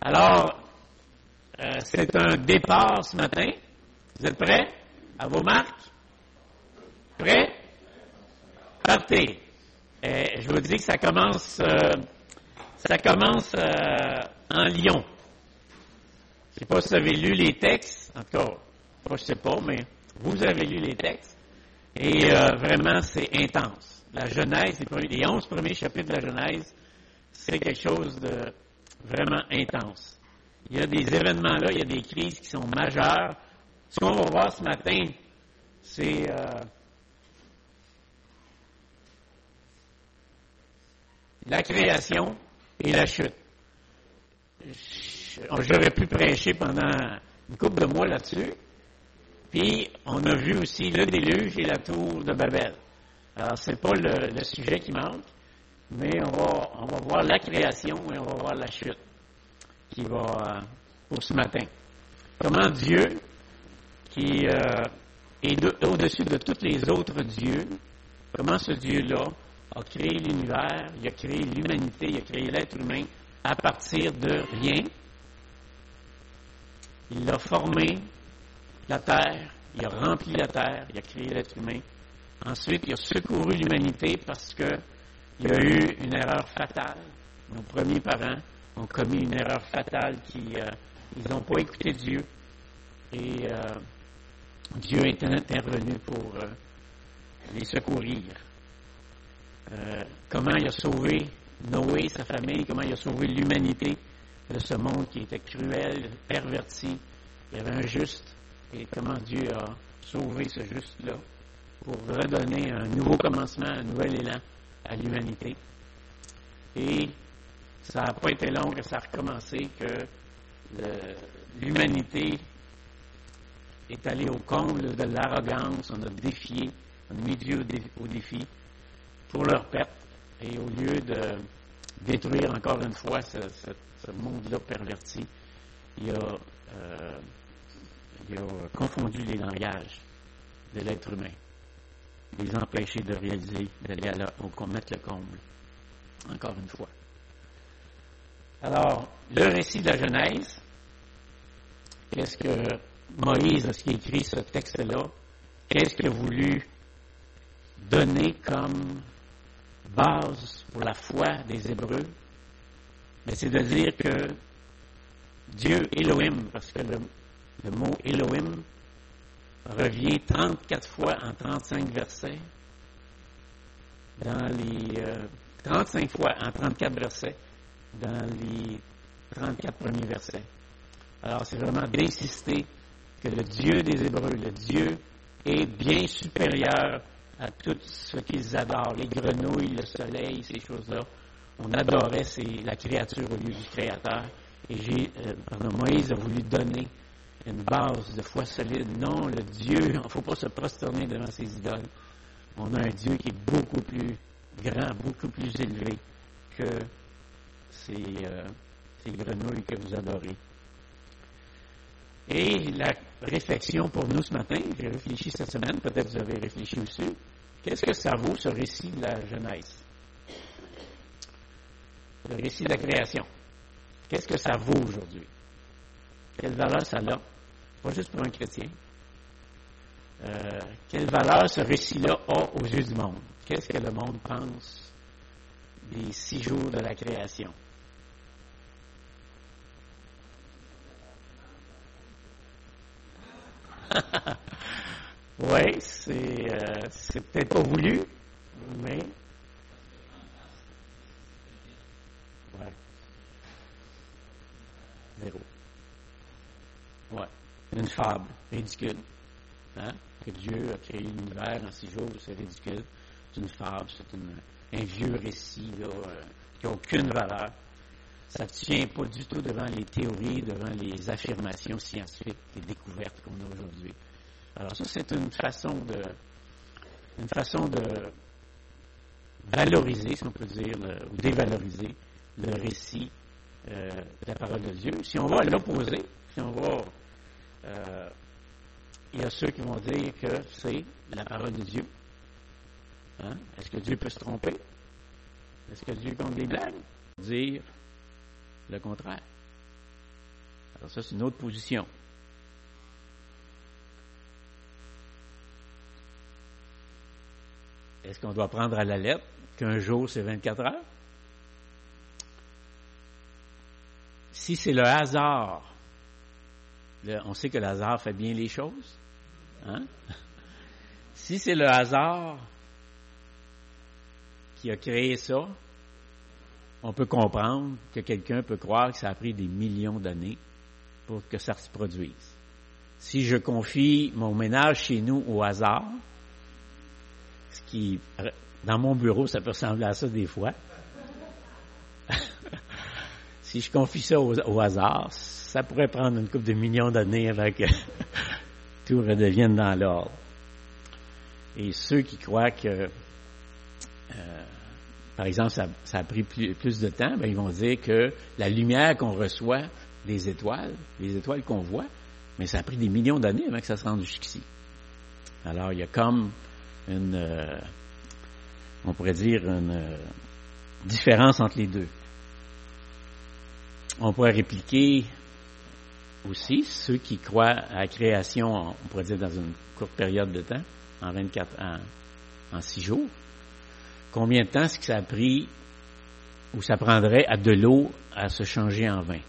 Alors, c'est un départ ce matin. Vous êtes prêts? À vos marques? Prêts? Partez. Je vous dis que ça commence en Lyon. Je ne sais pas si vous avez lu les textes. En tout cas, moi, je ne sais pas, mais vous avez lu les textes. Et vraiment, c'est intense. La Genèse, les 11 premiers chapitres de la Genèse, c'est quelque chose de vraiment intense. Il y a des événements là, il y a des crises qui sont majeures. Ce qu'on va voir ce matin, c'est la création et la chute. J'aurais pu prêcher pendant une couple de mois là-dessus. Puis, on a vu aussi le déluge et la tour de Babel. Alors, c'est pas le sujet qui manque, mais on va voir la création et on va voir la chute qui va pour ce matin. Comment Dieu, qui est au-dessus de tous les autres dieux, comment ce Dieu-là a créé l'univers, il a créé l'humanité, il a créé l'être humain à partir de rien. Il a formé la terre, il a rempli la terre, il a créé l'être humain. Ensuite, il a secouru l'humanité parce qu'il y a eu une erreur fatale. Nos premiers parents ont commis une erreur fatale ils n'ont pas écouté Dieu. Et Dieu est intervenu pour les secourir. Comment il a sauvé Noé, sa famille, comment il a sauvé l'humanité de ce monde qui était cruel, perverti. Il y avait un juste. Et comment Dieu a sauvé ce juste-là pour redonner un nouveau commencement, un nouvel élan à l'humanité. Et ça n'a pas été long que ça a recommencé, que l'humanité est allée au comble de l'arrogance, on a défié, on a mis Dieu au défi pour leur perte. Et au lieu de détruire encore une fois ce monde-là perverti, il a confondu les langages de l'être humain, les empêcher de réaliser, d'aller mettre le comble, encore une fois. Alors, le récit de la Genèse, qu'est-ce que Moïse, lorsqu'il a écrit ce texte-là, qu'est-ce qu'il a voulu donner comme base pour la foi des Hébreux? Mais c'est de dire que Dieu Elohim, parce que le mot Elohim revient 34 fois en 35 versets, dans les 35 fois en 34 versets, dans les 34 premiers versets. Alors, c'est vraiment d'insister que le Dieu des Hébreux, le Dieu, est bien supérieur à tout ce qu'ils adorent, les grenouilles, le soleil, ces choses-là. On adorait la créature au lieu du Créateur. Et Moïse a voulu donner une base de foi solide. Non, le Dieu, il ne faut pas se prosterner devant ses idoles. On a un Dieu qui est beaucoup plus grand, beaucoup plus élevé que ces grenouilles que vous adorez. Et la réflexion pour nous ce matin, j'ai réfléchi cette semaine, peut-être vous avez réfléchi aussi, qu'est-ce que ça vaut ce récit de la Genèse? Le récit de la création. Qu'est-ce que ça vaut aujourd'hui? Quelle valeur ça a? Pas juste pour un chrétien. Quelle valeur ce récit-là a aux yeux du monde? Qu'est-ce que le monde pense des 6 jours de la création? Oui, c'est peut-être pas voulu, mais... Ouais. 0. Ouais. Une fable ridicule. Hein? Que Dieu a créé l'univers en 6 jours, c'est ridicule. C'est une fable, c'est un vieux récit là, qui n'a aucune valeur. Ça ne tient pas du tout devant les théories, devant les affirmations scientifiques, les découvertes qu'on a aujourd'hui. Alors ça, c'est une façon de valoriser, si on peut dire, ou dévaloriser le récit de la parole de Dieu. Si on va à l'opposé, il y a ceux qui vont dire que c'est la parole de Dieu. Hein? Est-ce que Dieu peut se tromper? Est-ce que Dieu compte des blagues? Dire le contraire. ça, c'est une autre position. Est-ce qu'on doit prendre à la lettre qu'un jour, c'est 24 heures? Si c'est le hasard, on sait que le hasard fait bien les choses. Hein? Si c'est le hasard qui a créé ça, on peut comprendre que quelqu'un peut croire que ça a pris des millions d'années pour que ça se produise. Si je confie mon ménage chez nous au hasard, ce qui, dans mon bureau, ça peut ressembler à ça des fois. Si je confie ça au hasard, ça pourrait prendre une couple de millions d'années avant que tout redevienne dans l'ordre. Et ceux qui croient que, par exemple, ça a pris plus de temps, ben, ils vont dire que la lumière qu'on reçoit des étoiles, les étoiles qu'on voit, mais ça a pris des millions d'années avant que ça se rende jusqu'ici. Alors, il y a comme on pourrait dire, une différence entre les deux. On pourrait répliquer aussi ceux qui croient à la création, on pourrait dire dans une courte période de temps, en 6 jours. Combien de temps est-ce que ça a pris ou ça prendrait à de l'eau à se changer en vin?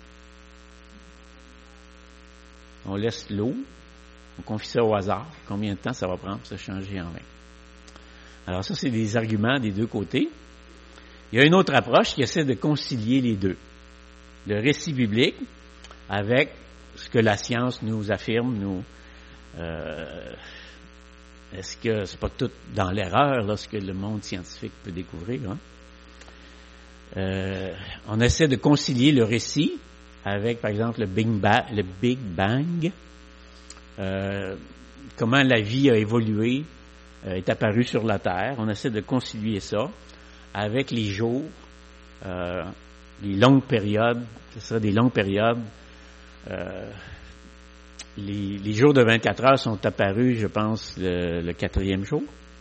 On laisse l'eau, on confie ça au hasard. Combien de temps ça va prendre pour se changer en vin? Alors ça, c'est des arguments des deux côtés. Il y a une autre approche qui essaie de concilier les deux. Le récit biblique avec ce que la science nous affirme, est-ce que c'est pas tout dans l'erreur, là, ce que le monde scientifique peut découvrir, hein? On essaie de concilier le récit avec, par exemple, le Big Bang, comment la vie a évolué, est apparue sur la Terre. On essaie de concilier ça avec les jours, les longues périodes, ce sera des longues périodes. Les jours de 24 heures sont apparus, je pense, le 4e jour,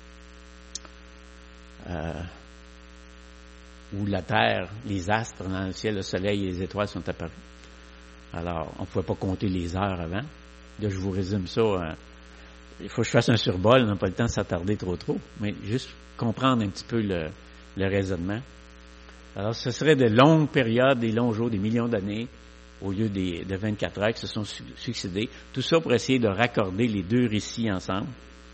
où la Terre, les astres dans le ciel, le soleil et les étoiles sont apparus. Alors, on ne pouvait pas compter les heures avant. Là, je vous résume ça. Il faut que je fasse un survol, on n'a pas le temps de s'attarder trop, mais juste comprendre un petit peu le raisonnement. Alors, ce serait de longues périodes, des longs jours, des millions d'années, au lieu de 24 heures qui se sont succédés. Tout ça pour essayer de raccorder les deux récits ensemble.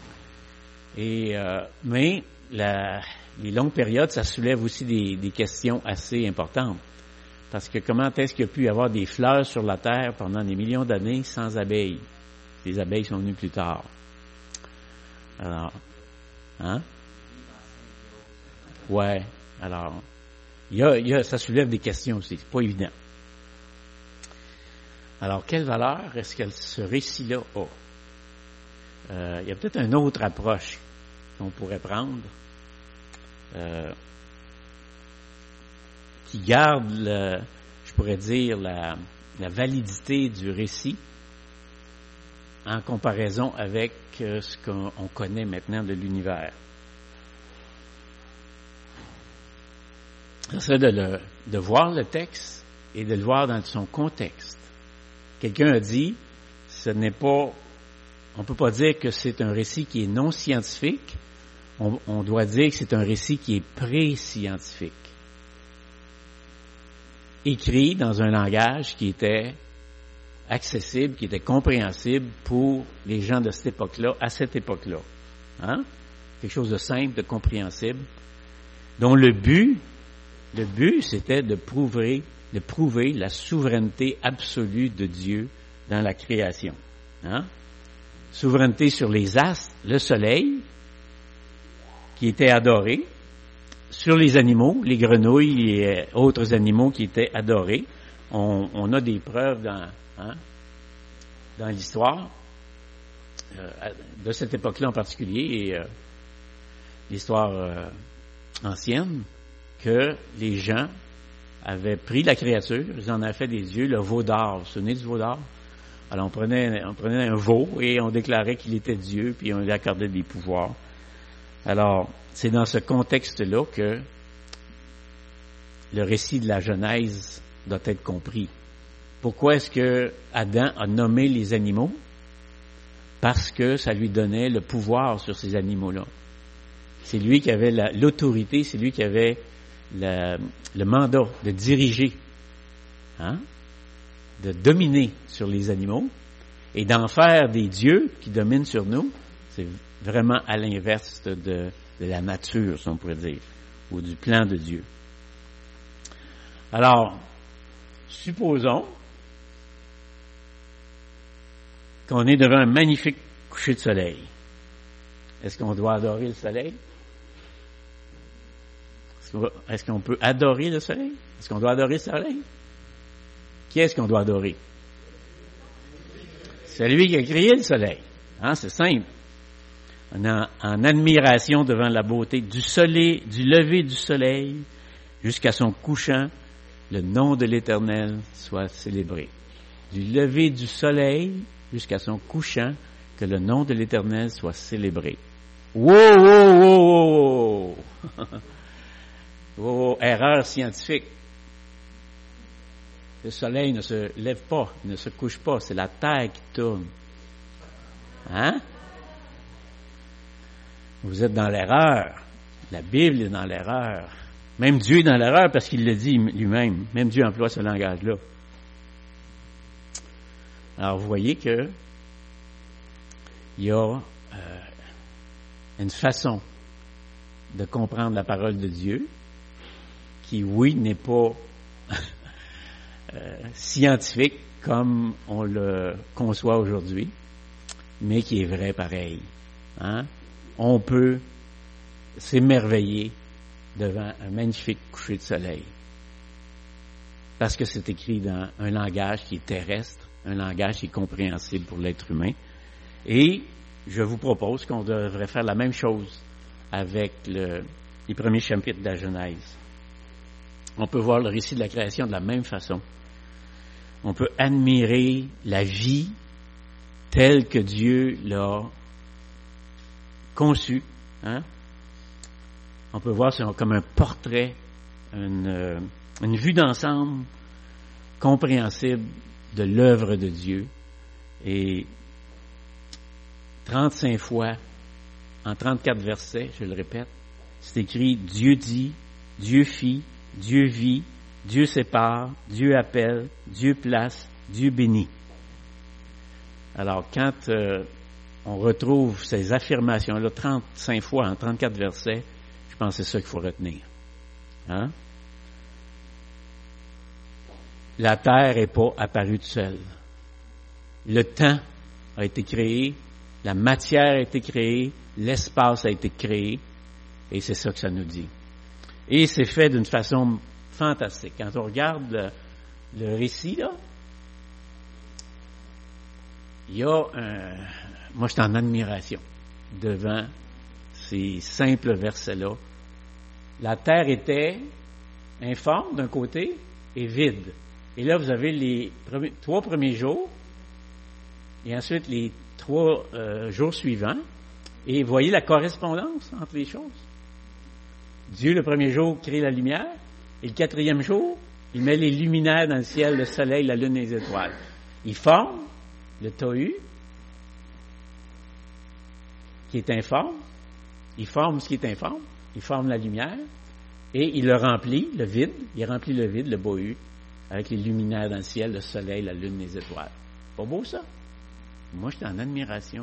Mais les longues périodes, ça soulève aussi des questions assez importantes. Parce que comment est-ce qu'il y a pu y avoir des fleurs sur la terre pendant des millions d'années sans abeilles? Les abeilles sont venues plus tard. Alors, hein? Ouais. Alors, ça soulève des questions aussi. C'est pas évident. Alors, quelle valeur est-ce que ce récit-là a? Il y a peut-être une autre approche qu'on pourrait prendre qui garde, je pourrais dire, la validité du récit en comparaison avec ce qu'on connaît maintenant de l'univers. Ça serait de voir le texte et de le voir dans son contexte. Quelqu'un a dit, on ne peut pas dire que c'est un récit qui est non scientifique, on doit dire que c'est un récit qui est pré-scientifique. Écrit dans un langage qui était accessible, qui était compréhensible pour les gens de cette époque-là, à cette époque-là. Hein? Quelque chose de simple, de compréhensible, dont le but, c'était de prouver la souveraineté absolue de Dieu dans la création. Hein? Souveraineté sur les astres, le soleil, qui était adoré, sur les animaux, les grenouilles et autres animaux qui étaient adorés. On a des preuves dans l'histoire de cette époque-là en particulier, et l'histoire ancienne, que les gens avaient pris la créature, ils en avaient fait des dieux, le veau d'or. Vous vous souvenez du veau d'or? Alors on prenait un veau et on déclarait qu'il était Dieu, puis on lui accordait des pouvoirs. Alors, c'est dans ce contexte-là que le récit de la Genèse doit être compris. Pourquoi est-ce que Adam a nommé les animaux? Parce que ça lui donnait le pouvoir sur ces animaux-là. C'est lui qui avait l'autorité, c'est lui qui avait le mandat de diriger, de dominer sur les animaux et d'en faire des dieux qui dominent sur nous. C'est vraiment à l'inverse de la nature, si on pourrait dire, ou du plan de Dieu. Alors, supposons qu'on est devant un magnifique coucher de soleil. Est-ce qu'on doit adorer le soleil? Est-ce qu'on peut adorer le soleil? Est-ce qu'on doit adorer le soleil? Qui est-ce qu'on doit adorer? Celui qui a créé le soleil. C'est simple. On est en admiration devant la beauté du soleil, du lever du soleil jusqu'à son couchant, le nom de l'Éternel soit célébré. Du lever du soleil jusqu'à son couchant, que le nom de l'Éternel soit célébré. Wow! Erreur scientifique. Le soleil ne se lève pas, ne se couche pas, c'est la terre qui tourne. Vous êtes dans l'erreur. La Bible est dans l'erreur. Même Dieu est dans l'erreur parce qu'il le dit lui-même. Même Dieu emploie ce langage-là. Alors, vous voyez que il y a une façon de comprendre la parole de Dieu qui, oui, n'est pas scientifique comme on le conçoit aujourd'hui, mais qui est vrai pareil. On peut s'émerveiller devant un magnifique coucher de soleil parce que c'est écrit dans un langage qui est terrestre, un langage qui est compréhensible pour l'être humain. Et je vous propose qu'on devrait faire la même chose avec les premiers chapitres de la Genèse. On peut voir le récit de la création de la même façon. On peut admirer la vie telle que Dieu l'a conçue. On peut voir comme un portrait, une vue d'ensemble compréhensible de l'œuvre de Dieu. Et 35 fois, en 34 versets, je le répète, c'est écrit « Dieu dit, Dieu fit, Dieu vit, Dieu sépare, Dieu appelle, Dieu place, Dieu bénit ». Alors, quand on retrouve ces affirmations-là 35 fois en 34 versets, je pense que c'est ça qu'il faut retenir. La terre n'est pas apparue toute seule. Le temps a été créé, la matière a été créée, l'espace a été créé, et c'est ça que ça nous dit. Et c'est fait d'une façon fantastique. Quand on regarde le récit, là, il y a moi, je suis en admiration devant ces simples versets-là. La terre était informe d'un côté et vide. Et là, vous avez les 3 premiers jours et ensuite les 3 jours suivants. Et vous voyez la correspondance entre les choses. Dieu, le premier jour, crée la lumière. Et le 4e jour, il met les luminaires dans le ciel, le soleil, la lune et les étoiles. Il forme le Tohu, qui est informe. Il forme ce qui est informe. Il forme la lumière. Et il le remplit, le vide. Il remplit le vide, le Bohu, avec les luminaires dans le ciel, le soleil, la lune, les étoiles. Pas beau, ça? Moi, j'étais en admiration.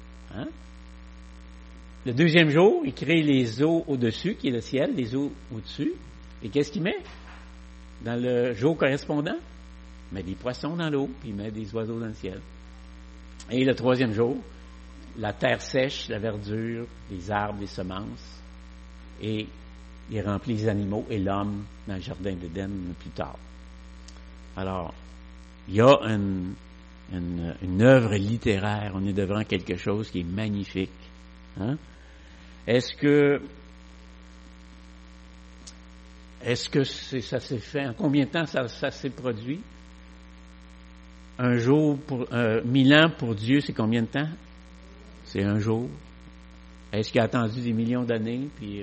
Le 2e jour, il crée les eaux au-dessus, qui est le ciel, les eaux au-dessus. Et qu'est-ce qu'il met dans le jour correspondant? Il met des poissons dans l'eau, puis il met des oiseaux dans le ciel. Et le 3e jour, la terre sèche, la verdure, les arbres, les semences. Et il remplit les animaux et l'homme dans le jardin d'Éden plus tard. Alors, il y a une œuvre littéraire. On est devant quelque chose qui est magnifique. Est-ce que ça s'est fait? En combien de temps ça s'est produit? Un jour 1000 ans pour Dieu, c'est combien de temps? C'est un jour. Est-ce qu'il a attendu des millions d'années? Puis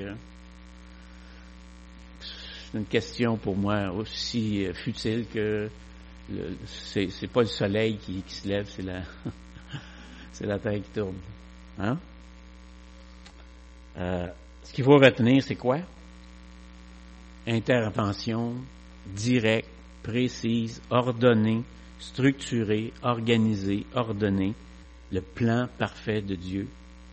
c'est une question pour moi aussi futile que c'est pas le soleil qui se lève, c'est la terre qui tourne. Hein? Ce qu'il faut retenir, c'est quoi? Intervention directe, précise, ordonnée, structurée, organisée, ordonnée, le plan parfait de Dieu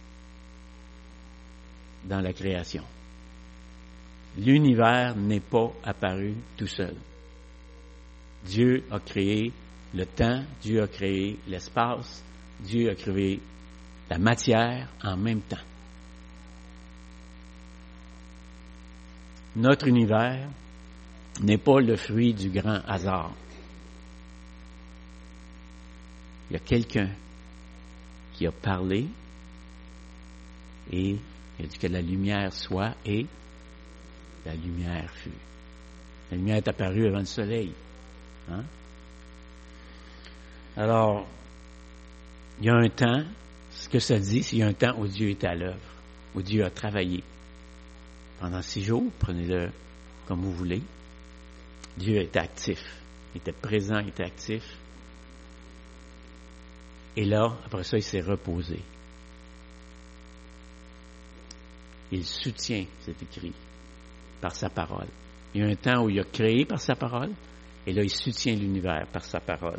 dans la création. L'univers n'est pas apparu tout seul. Dieu a créé le temps, Dieu a créé l'espace, Dieu a créé la matière en même temps. Notre univers n'est pas le fruit du grand hasard. Il y a quelqu'un qui a parlé et il a dit que la lumière soit et la lumière fut. La lumière est apparue avant le soleil. Hein? Alors, il y a un temps, ce que ça dit, c'est qu'il y a un temps où Dieu est à l'œuvre, où Dieu a travaillé. Pendant 6 jours, prenez-le comme vous voulez. Dieu était actif, il était présent, il était actif. Et là, après ça, il s'est reposé. Il soutient, c'est écrit, par sa parole. Il y a un temps où il a créé par sa parole, et là, il soutient l'univers par sa parole.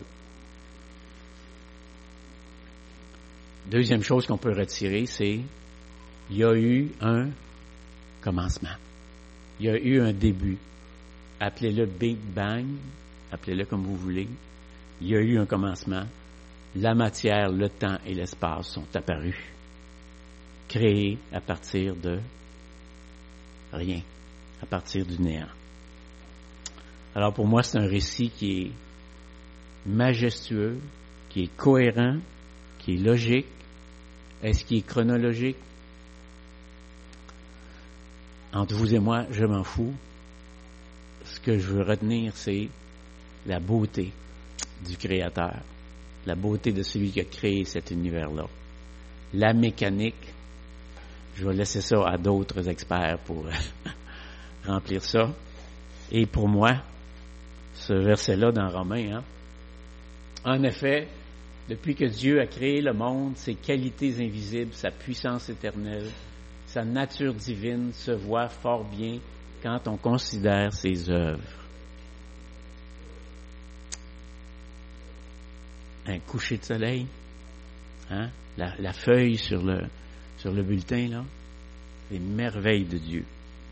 Deuxième chose qu'on peut retirer, c'est il y a eu un commencement. Il y a eu un début. Appelez-le Big Bang, appelez-le comme vous voulez. Il y a eu un commencement. La matière, le temps et l'espace sont apparus, créés à partir de rien, à partir du néant. Alors pour moi, c'est un récit qui est majestueux, qui est cohérent, qui est logique. Est-ce qu'il est chronologique? Entre vous et moi, je m'en fous. Ce que je veux retenir, c'est la beauté du Créateur, la beauté de celui qui a créé cet univers-là. La mécanique, je vais laisser ça à d'autres experts pour remplir ça. Et pour moi, ce verset-là dans Romains, en effet, depuis que Dieu a créé le monde, ses qualités invisibles, sa puissance éternelle, sa nature divine se voit fort bien quand on considère ses œuvres. Un coucher de soleil, la feuille sur le bulletin, là, les merveilles de Dieu.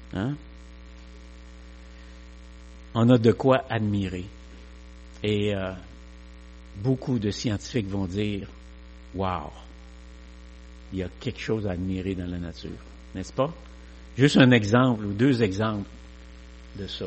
On a de quoi admirer. Et beaucoup de scientifiques vont dire « Wow! » Il y a quelque chose à admirer dans la nature, n'est-ce pas? Juste un exemple ou 2 exemples de ça.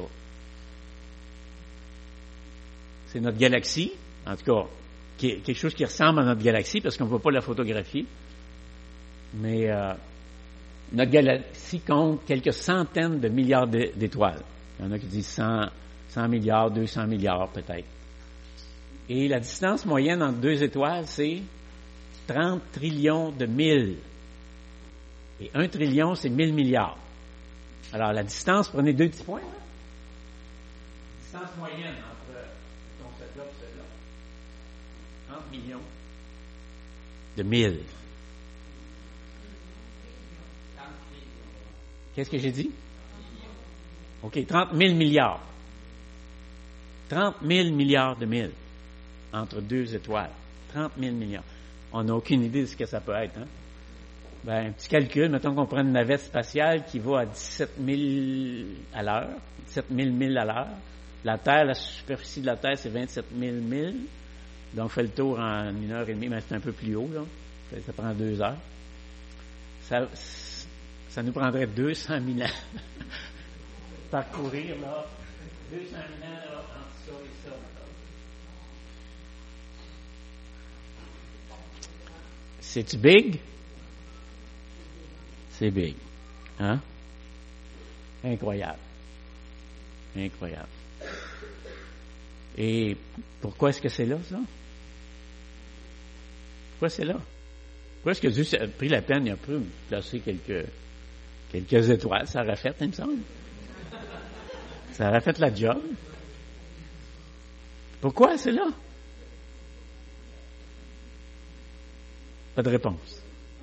C'est notre galaxie, en tout cas, quelque chose qui ressemble à notre galaxie parce qu'on ne peut pas la photographier. Mais notre galaxie compte quelques centaines de milliards d'étoiles. Il y en a qui disent 100 milliards, 200 milliards peut-être. Et la distance moyenne entre 2 étoiles, c'est 30 trillions de milles. Et 1 trillion, c'est 1000 milliards. Alors, la distance, prenez 2 petits points. La distance moyenne entre cette-là et celle-là. 30 millions de milles. Qu'est-ce que j'ai dit? OK, 30 000 milliards. 30 000 milliards de milles entre 2 étoiles. 30 000 milliards. On n'a aucune idée de ce que ça peut être. Un petit calcul, mettons qu'on prend une navette spatiale qui va à 17 000 à l'heure, 17 000 milles à l'heure. La Terre, la superficie de la Terre, c'est 27 000 milles. Donc, on fait le tour en 1h30, mais c'est un peu plus haut, là. Ça prend 2 heures. Ça nous prendrait 200 000 ans parcourir, là. 200 000 ans, là, entre ça et ça. C'est-tu big? C'est big. Incroyable. Incroyable. Et pourquoi est-ce que c'est là, ça? Pourquoi c'est là? Pourquoi est-ce que Dieu a pris la peine, il a pu placer quelques étoiles? Ça aurait fait, il me semble. Ça aurait fait la job. Pourquoi c'est là? Pas de réponse.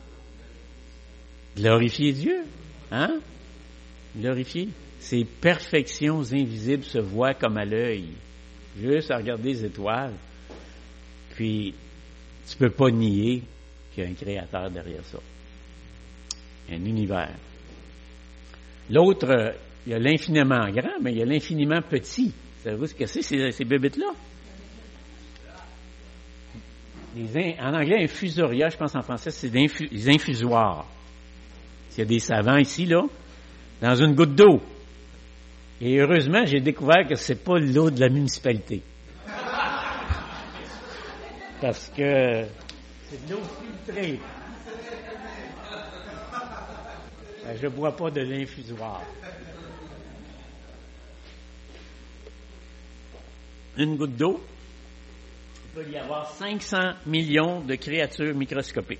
Glorifier Dieu, hein? Glorifier. Ces perfections invisibles se voient comme à l'œil. Juste à regarder les étoiles. Puis, tu peux pas nier qu'il y a un créateur derrière ça. Un univers. L'autre, il y a l'infiniment grand, mais il y a l'infiniment petit. Savez-vous ce que c'est, ces bébites-là? En anglais, infusoria, je pense en français, c'est des infusoires. S'il y a des savants ici, là, dans une goutte d'eau. Et heureusement, j'ai découvert que c'est pas l'eau de la municipalité. Parce que c'est de l'eau filtrée. Je ne bois pas de l'infusoire. Une goutte d'eau, il peut y avoir 500 millions de créatures microscopiques.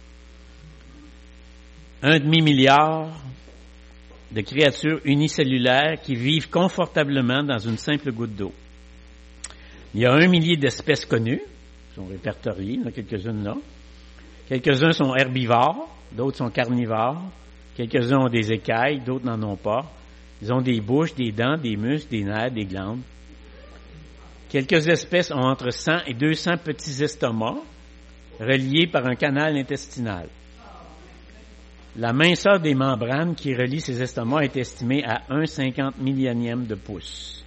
1 demi-milliard de créatures unicellulaires qui vivent confortablement dans une simple goutte d'eau. Il y a 1 millier d'espèces connues, qui sont répertoriées, il y en a quelques-unes là. Quelques-uns sont herbivores, d'autres sont carnivores. Quelques-uns ont des écailles, d'autres n'en ont pas. Ils ont des bouches, des dents, des muscles, des nerfs, des glandes. Quelques espèces ont entre 100 et 200 petits estomacs reliés par un canal intestinal. La minceur des membranes qui relient ces estomacs est estimée à 1,50 millionième de pouce.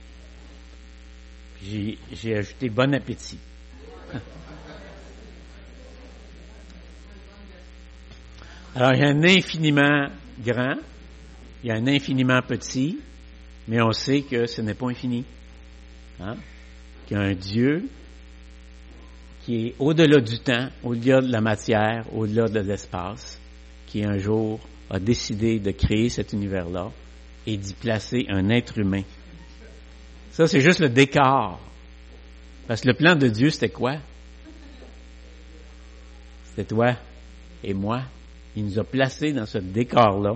J'ai ajouté bon appétit. Alors, il y a un infiniment grand, il y a un infiniment petit, mais on sait que ce n'est pas infini. Hein? Qu'il y a un Dieu qui est au-delà du temps, au-delà de la matière, au-delà de l'espace, qui un jour a décidé de créer cet univers-là et d'y placer un être humain. Ça, c'est juste le décor. Parce que le plan de Dieu, c'était quoi? C'était toi et moi. Il nous a placés dans ce décor-là.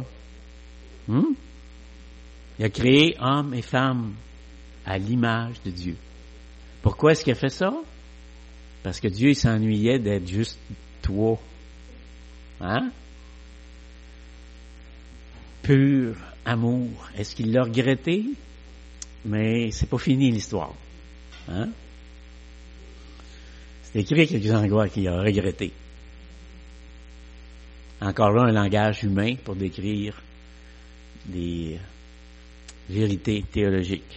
Il a créé hommes et femmes à l'image de Dieu. Pourquoi est-ce qu'il a fait ça? Parce que Dieu, il s'ennuyait d'être juste toi. Hein? Pur amour. Est-ce qu'il l'a regretté? Mais c'est pas fini l'histoire. Hein? C'est écrit quelques endroits qu'il a regretté. Encore là, un langage humain pour décrire des vérités théologiques.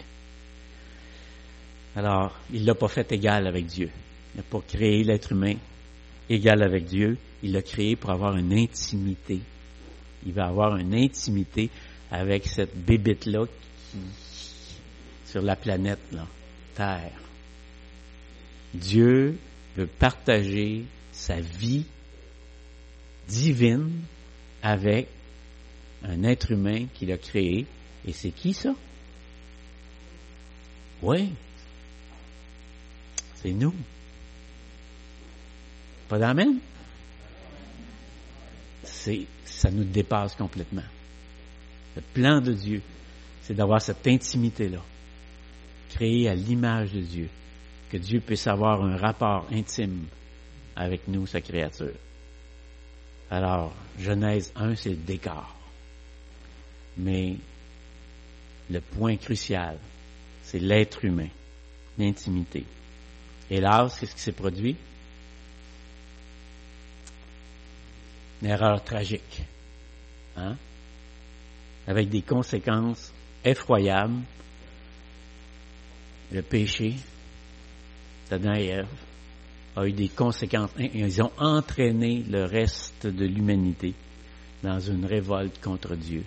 Alors, il l'a pas fait égal avec Dieu. Il n'a pas créé l'être humain égal avec Dieu. Il l'a créé pour avoir une intimité. Il va avoir une intimité avec cette bébite-là qui, sur la planète, là, Terre. Dieu veut partager sa vie divine avec un être humain qu'il a créé. Et c'est qui ça? Oui. C'est nous. Pas d'amen? Ça nous dépasse complètement. Le plan de Dieu, c'est d'avoir cette intimité-là, créée à l'image de Dieu, que Dieu puisse avoir un rapport intime avec nous, sa créature. Alors, Genèse 1, c'est le décor. Mais le point crucial, c'est l'être humain, l'intimité. Hélas, qu'est-ce qui s'est produit? Une erreur tragique, hein? Avec des conséquences effroyables. Le péché d'Adam et Ève a eu des conséquences. Ils ont entraîné le reste de l'humanité dans une révolte contre Dieu,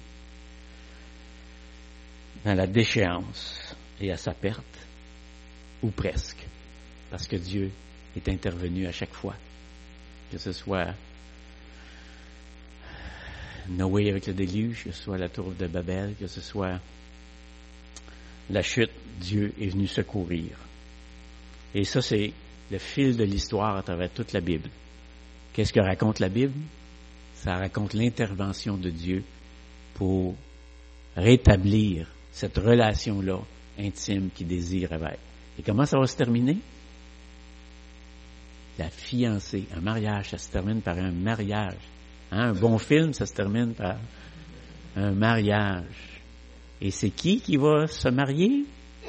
dans la déchéance et à sa perte, ou presque, parce que Dieu est intervenu à chaque fois, que ce soit Noé avec le déluge, que ce soit la tour de Babel, que ce soit la chute, Dieu est venu secourir. Et ça, c'est le fil de l'histoire à travers toute la Bible. Qu'est-ce que raconte la Bible? Ça raconte l'intervention de Dieu pour rétablir cette relation-là intime qu'il désire avec. Et comment ça va se terminer? La fiancée, un mariage, ça se termine par un mariage. Hein? Un bon film, ça se termine par un mariage. Et c'est qui va se marier?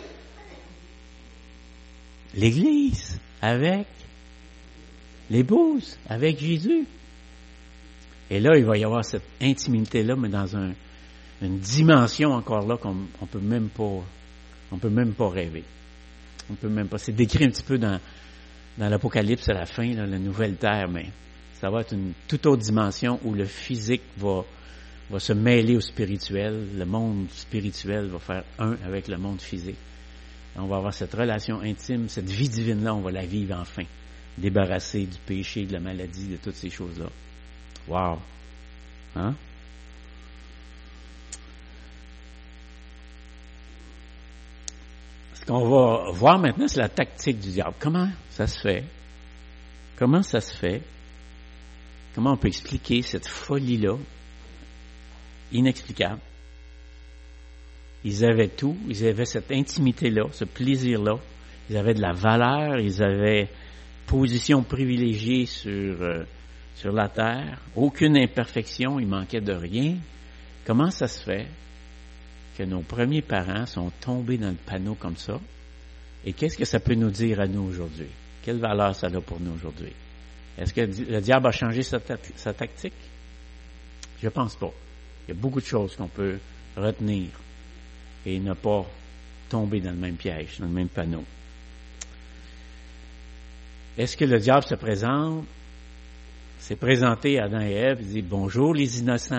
L'Église, avec l'épouse, avec Jésus. Et là, il va y avoir cette intimité-là, mais dans une dimension encore là qu'on peut même pas rêver. On peut même pas. C'est décrit un petit peu dans l'Apocalypse à la fin, là, la nouvelle terre, mais ça va être une toute autre dimension où le physique va se mêler au spirituel. Le monde spirituel va faire un avec le monde physique. On va avoir cette relation intime, cette vie divine-là, on va la vivre enfin. Débarrassé du péché, de la maladie, de toutes ces choses-là. Wow! Hein? Ce qu'on va voir maintenant, c'est la tactique du diable. Comment ça se fait? Comment ça se fait? Comment on peut expliquer cette folie-là? Inexplicable. Ils avaient tout, ils avaient cette intimité-là, ce plaisir-là, ils avaient de la valeur, ils avaient position privilégiée sur la terre, aucune imperfection, il manquait de rien. Comment ça se fait que nos premiers parents sont tombés dans le panneau comme ça? Et qu'est-ce que ça peut nous dire à nous aujourd'hui? Quelle valeur ça a pour nous aujourd'hui? Est-ce que le diable a changé sa tactique? Je pense pas. Il y a beaucoup de choses qu'on peut retenir et ne pas tomber dans le même piège, dans le même panneau. Est-ce que le diable s'est présenté à Adam et Ève, il dit « Bonjour les innocents ».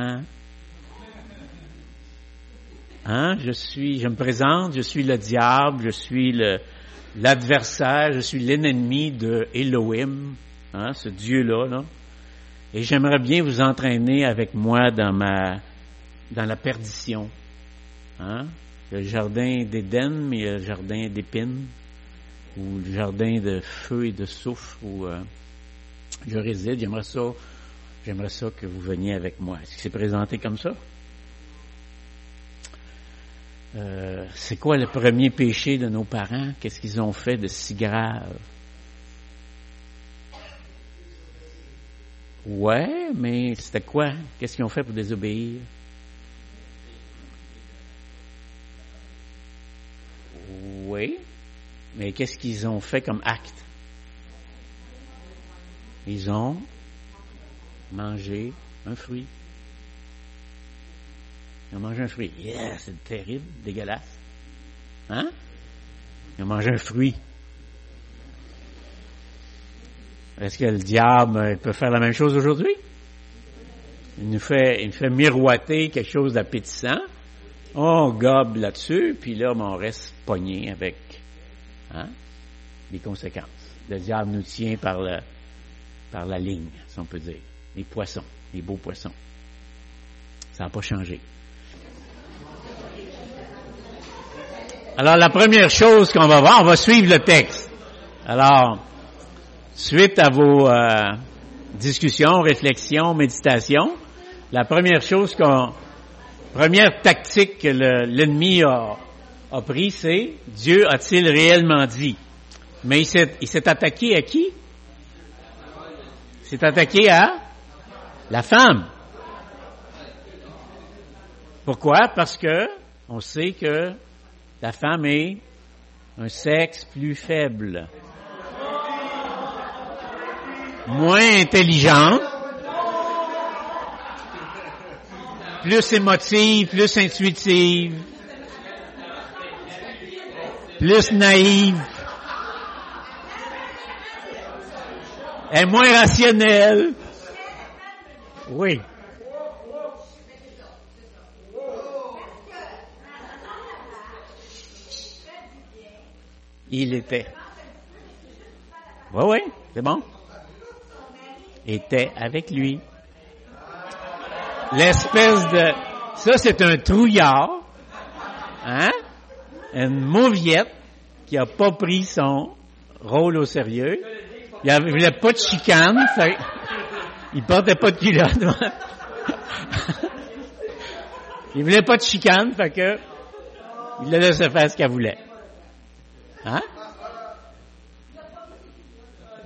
Hein? Je me présente, je suis le diable, je suis l'adversaire, je suis l'ennemi de Elohim, hein, ce Dieu-là, là. Et j'aimerais bien vous entraîner avec moi dans la perdition. Hein? Le jardin d'Éden, mais il y a le jardin d'épines, ou le jardin de feu et de soufre où je réside. J'aimerais ça que vous veniez avec moi. Est-ce que c'est présenté comme ça? C'est quoi le premier péché de nos parents? Qu'est-ce qu'ils ont fait de si grave? Ouais, mais c'était quoi? Qu'est-ce qu'ils ont fait pour désobéir? Oui, mais qu'est-ce qu'ils ont fait comme acte? Ils ont mangé un fruit. Ils ont mangé un fruit. Yeah, c'est terrible, dégueulasse. Hein? Ils ont mangé un fruit. Est-ce que le diable peut faire la même chose aujourd'hui? Il nous fait miroiter quelque chose d'appétissant. On gobe là-dessus, puis là, on reste pogné avec les conséquences. Le diable nous tient par la ligne, si on peut dire. Les poissons, les beaux poissons. Ça n'a pas changé. Alors, la première chose qu'on va voir, on va suivre le texte. Alors, suite à vos discussions, réflexions, méditations, la première tactique que l'ennemi a pris, c'est Dieu a-t-il réellement dit? Mais il s'est attaqué à qui? Il s'est attaqué à la femme. Pourquoi? Parce que on sait que la femme est un sexe plus faible, moins intelligente, plus émotive, plus intuitive, plus naïve, est moins rationnelle. Oui. Il était. Oui, c'est bon. Était avec lui. L'espèce de... Ça, c'est un trouillard. Hein? Une mauviette qui a pas pris son rôle au sérieux. Il voulait pas de chicane. Il portait pas de culotte. Il voulait pas de chicane, fait que il a laissé faire ce qu'elle voulait. Hein?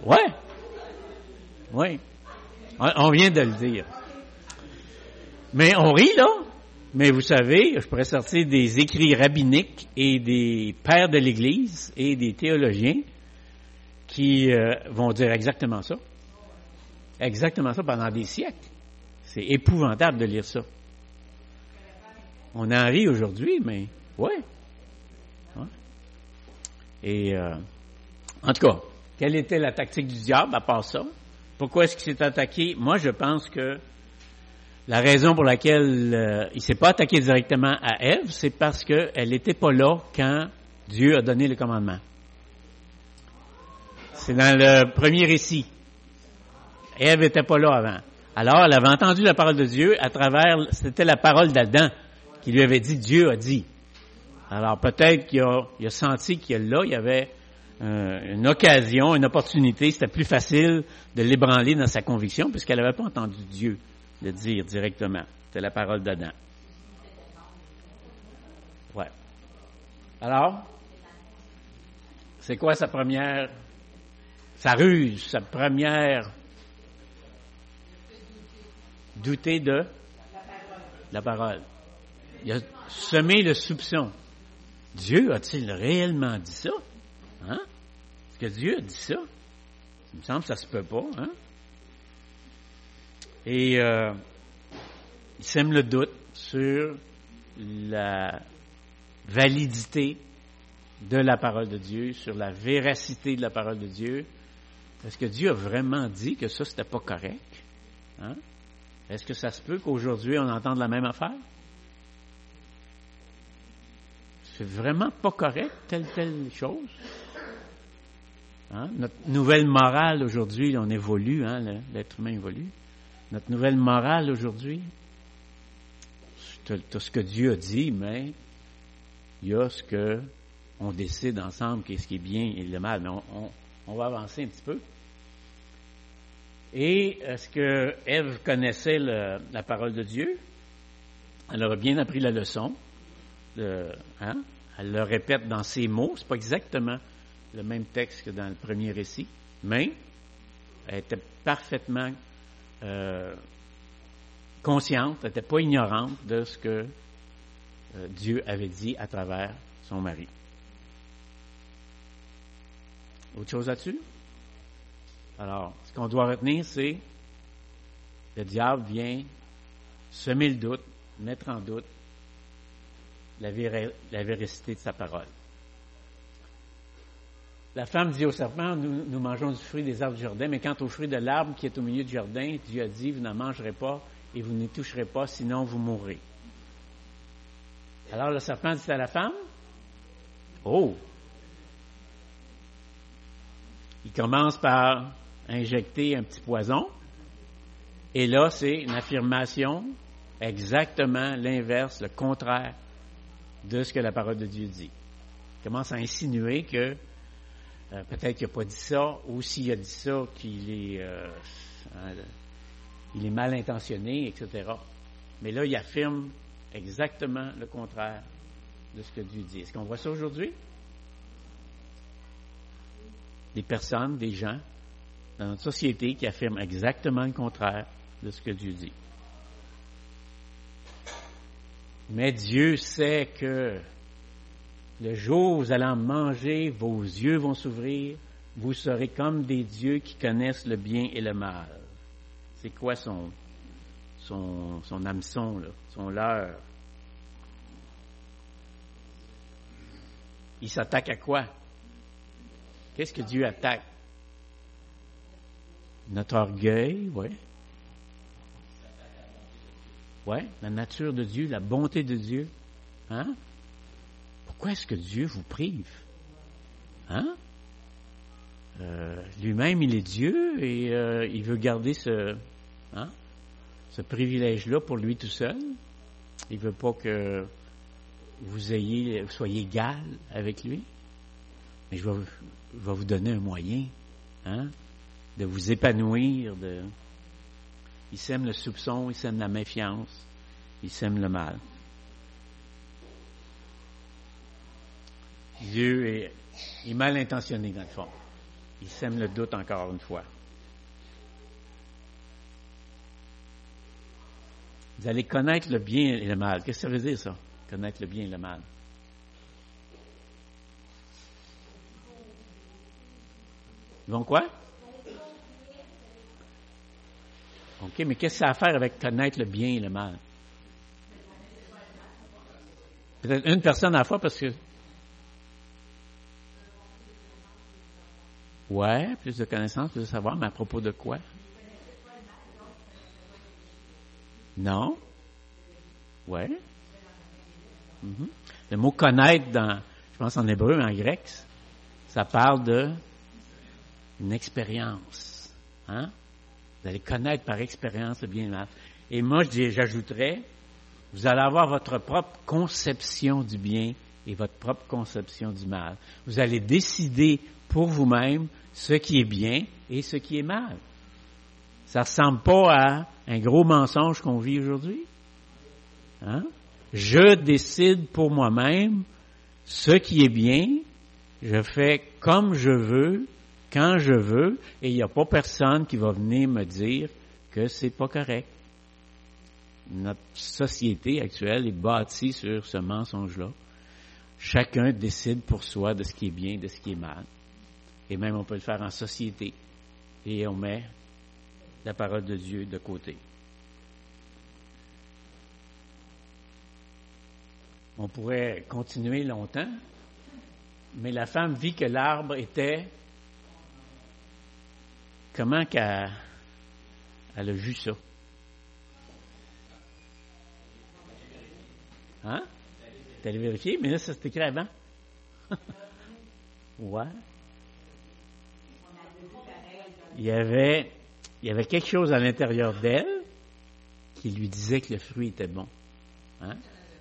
Ouais. Oui. On vient de le dire. Mais on rit, là. Mais vous savez, je pourrais sortir des écrits rabbiniques et des pères de l'Église et des théologiens qui vont dire exactement ça. Exactement ça pendant des siècles. C'est épouvantable de lire ça. On en rit aujourd'hui, mais ouais. Et en tout cas, quelle était la tactique du diable à part ça? Pourquoi est-ce qu'il s'est attaqué? Moi, je pense que la raison pour laquelle il s'est pas attaqué directement à Ève, c'est parce qu'elle n'était pas là quand Dieu a donné le commandement. C'est dans le premier récit. Ève n'était pas là avant. Alors, elle avait entendu la parole de Dieu à travers, c'était la parole d'Adam qui lui avait dit, Dieu a dit. Alors, peut-être qu'il a senti qu'il il y avait une occasion, une opportunité, c'était plus facile de l'ébranler dans sa conviction puisqu'elle n'avait pas entendu Dieu le dire directement. C'était la parole d'Adam. Ouais. Alors, c'est quoi sa ruse, sa première douter de la parole. Il a semé le soupçon. Dieu a-t-il réellement dit ça? Hein? Est-ce que Dieu a dit ça? Il me semble que ça se peut pas, hein? Et il sème le doute sur la validité de la parole de Dieu, sur la véracité de la parole de Dieu. Est-ce que Dieu a vraiment dit que ça, c'était pas correct? Hein? Est-ce que ça se peut qu'aujourd'hui, on entende la même affaire? C'est vraiment pas correct, telle chose? Hein? Notre nouvelle morale aujourd'hui, on évolue, hein, l'être humain évolue. Notre nouvelle morale aujourd'hui, c'est ce que Dieu a dit, mais il y a ce que on décide ensemble, qu'est-ce qui est bien et le mal. Mais on va avancer un petit peu. Et est-ce que Ève connaissait la parole de Dieu? Elle aurait bien appris la leçon. Elle le répète dans ses mots. C'est pas exactement le même texte que dans le premier récit, mais elle était parfaitement consciente, elle n'était pas ignorante de ce que Dieu avait dit à travers son mari. Autre chose là-dessus? Alors, ce qu'on doit retenir, c'est le diable vient semer le doute, mettre en doute la véracité de sa parole. La femme dit au serpent, nous mangeons du fruit des arbres du jardin, mais quant au fruit de l'arbre qui est au milieu du jardin, Dieu a dit, vous n'en mangerez pas et vous n'y toucherez pas, sinon vous mourrez. Alors le serpent dit à la femme, oh! Il commence par injecter un petit poison, et là c'est une affirmation exactement l'inverse, le contraire de ce que la parole de Dieu dit. Il commence à insinuer que peut-être qu'il n'a pas dit ça, ou s'il a dit ça, qu'il est, il est mal intentionné, etc. Mais là, il affirme exactement le contraire de ce que Dieu dit. Est-ce qu'on voit ça aujourd'hui? Des personnes, des gens, dans notre société qui affirment exactement le contraire de ce que Dieu dit. Mais Dieu sait que le jour où vous allez en manger, vos yeux vont s'ouvrir, vous serez comme des dieux qui connaissent le bien et le mal. C'est quoi son hameçon, là, son leurre? Il s'attaque à quoi? Qu'est-ce que Dieu attaque? Notre orgueil, oui. Oui, la nature de Dieu, la bonté de Dieu. Hein? Pourquoi est-ce que Dieu vous prive? Hein? Lui-même, il est Dieu et il veut garder ce privilège-là pour lui tout seul. Il veut pas que vous soyez égal avec lui. Mais je vais vous donner un moyen, hein, de vous épanouir. Il sème le soupçon, il sème la méfiance, il sème le mal. Dieu est mal intentionné dans le fond. il sème le doute encore une fois. Vous allez connaître le bien et le mal. Qu'est-ce que ça veut dire, ça? Connaître le bien et le mal. Ils vont quoi? OK, mais qu'est-ce que ça a à faire avec connaître le bien et le mal? Peut-être une personne à la fois parce que... Ouais, plus de connaissances, plus de savoir, mais à propos de quoi? Non? Ouais. Mm-hmm. Le mot connaître je pense en hébreu, en grec, ça parle d'une expérience. Hein? Vous allez connaître par expérience le bien et le mal. Et moi, j'ajouterais, vous allez avoir votre propre conception du bien et votre propre conception du mal. Vous allez décider pour vous-même ce qui est bien et ce qui est mal. Ça ressemble pas à un gros mensonge qu'on vit aujourd'hui. Hein? Je décide pour moi-même ce qui est bien, je fais comme je veux, quand je veux, et il n'y a pas personne qui va venir me dire que c'est pas correct. Notre société actuelle est bâtie sur ce mensonge-là. Chacun décide pour soi de ce qui est bien, de ce qui est mal. Et même on peut le faire en société. Et on met la parole de Dieu de côté. On pourrait continuer longtemps, mais la femme vit que l'arbre était... Comment qu'elle a vu ça? Hein? T'es allé vérifier? Mais là, ça c'est écrit avant. Ouais. Il y avait quelque chose à l'intérieur d'elle qui lui disait que le fruit était bon. Hein?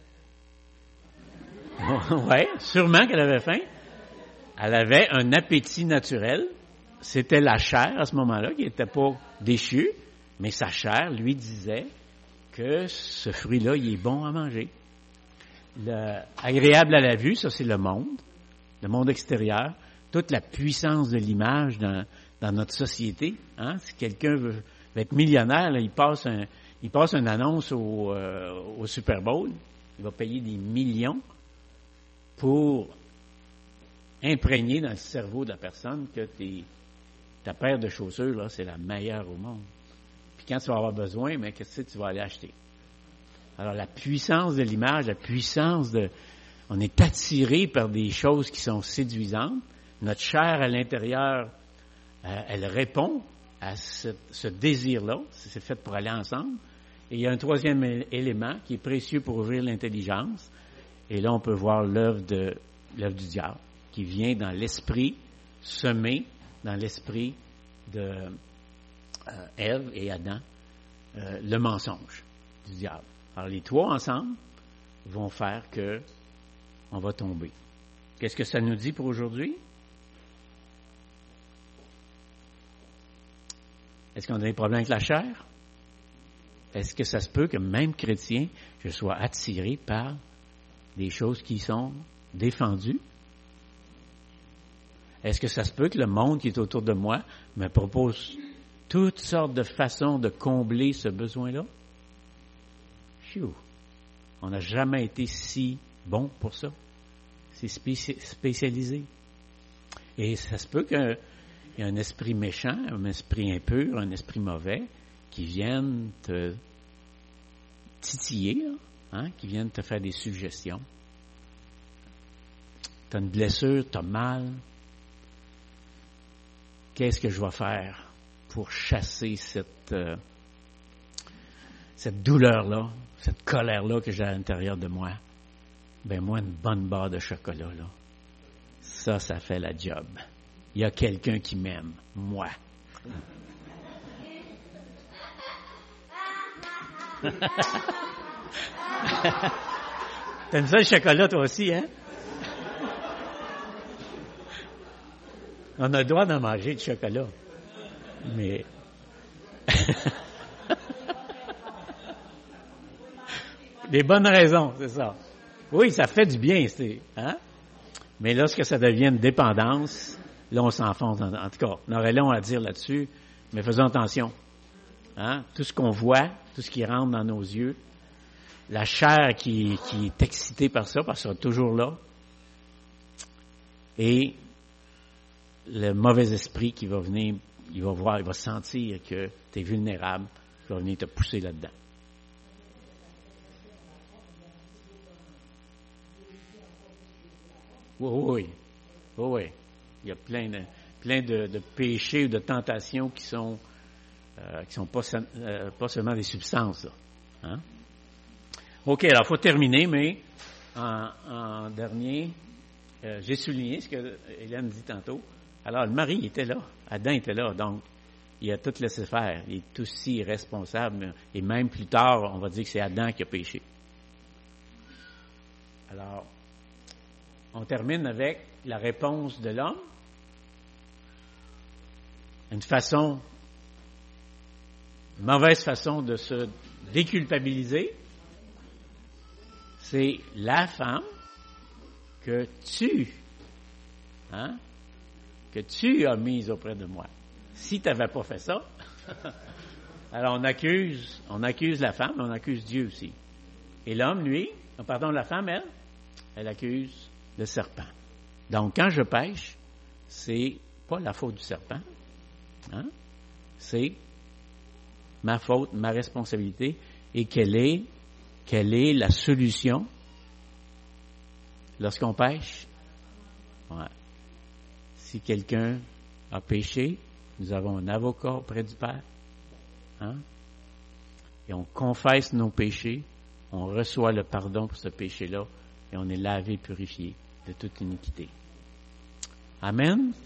Oui, sûrement qu'elle avait faim. Elle avait un appétit naturel. C'était la chair à ce moment-là qui n'était pas déchue, mais sa chair lui disait que ce fruit-là, il est bon à manger. Agréable à la vue, ça c'est le monde extérieur, toute la puissance de l'image dans notre société. Hein? Si quelqu'un veut être millionnaire, là, il passe une annonce au Super Bowl, il va payer des millions pour imprégner dans le cerveau de la personne que ta paire de chaussures, là, c'est la meilleure au monde. Puis quand tu vas avoir besoin, mais qu'est-ce que tu vas aller acheter? Alors, la puissance de l'image, on est attiré par des choses qui sont séduisantes. Notre chair à l'intérieur, elle répond à ce désir-là. C'est fait pour aller ensemble. Et il y a un troisième élément qui est précieux pour ouvrir l'intelligence. Et là, on peut voir l'œuvre du diable qui vient dans l'esprit, semé dans l'esprit de Ève et Adam, le mensonge du diable. Alors, les trois ensemble vont faire que on va tomber. Qu'est-ce que ça nous dit pour aujourd'hui? Est-ce qu'on a des problèmes avec la chair? Est-ce que ça se peut que même chrétien, je sois attiré par des choses qui sont défendues? Est-ce que ça se peut que le monde qui est autour de moi me propose toutes sortes de façons de combler ce besoin-là? On n'a jamais été si bon pour ça. C'est spécialisé. Et ça se peut qu'il y ait un esprit méchant, un esprit impur, un esprit mauvais qui viennent te titiller, hein, qui viennent te faire des suggestions. Tu as une blessure, tu as mal. Qu'est-ce que je vais faire pour chasser cette douleur-là, cette colère-là que j'ai à l'intérieur de moi? Ben moi, une bonne barre de chocolat, là, ça fait la job. Il y a quelqu'un qui m'aime, moi. T'aimes ça le chocolat, toi aussi, hein? On a le droit d'en manger du chocolat. Mais... des bonnes raisons, c'est ça. Oui, ça fait du bien, hein? Mais lorsque ça devient une dépendance, là, on s'enfonce. En tout cas, on aurait long à dire là-dessus, mais faisons attention. Hein? Tout ce qu'on voit, tout ce qui rentre dans nos yeux, la chair qui est excitée par ça, parce qu'elle sera toujours là, et le mauvais esprit qui va venir, il va sentir que tu es vulnérable, il va venir te pousser là-dedans. Oui. Il y a plein de péchés ou de tentations qui sont pas seulement des substances. Là. Hein? OK, alors il faut terminer, mais en dernier, j'ai souligné ce que Hélène dit tantôt. Alors, le mari était là, Adam était là, donc il a tout laissé faire. Il est aussi responsable, et même plus tard, on va dire que c'est Adam qui a péché. Alors, on termine avec la réponse de l'homme. Une mauvaise façon de se déculpabiliser, c'est la femme que tu as mise auprès de moi. Si tu n'avais pas fait ça, alors on accuse la femme, mais on accuse Dieu aussi. Et l'homme, la femme, elle accuse le serpent. Donc, quand je pêche, c'est pas la faute du serpent, hein? C'est ma faute, ma responsabilité, et quelle est la solution lorsqu'on pêche? Ouais. Si quelqu'un a péché, nous avons un avocat auprès du Père, hein? Et on confesse nos péchés, on reçoit le pardon pour ce péché-là, et on est lavé, purifié de toute iniquité. Amen.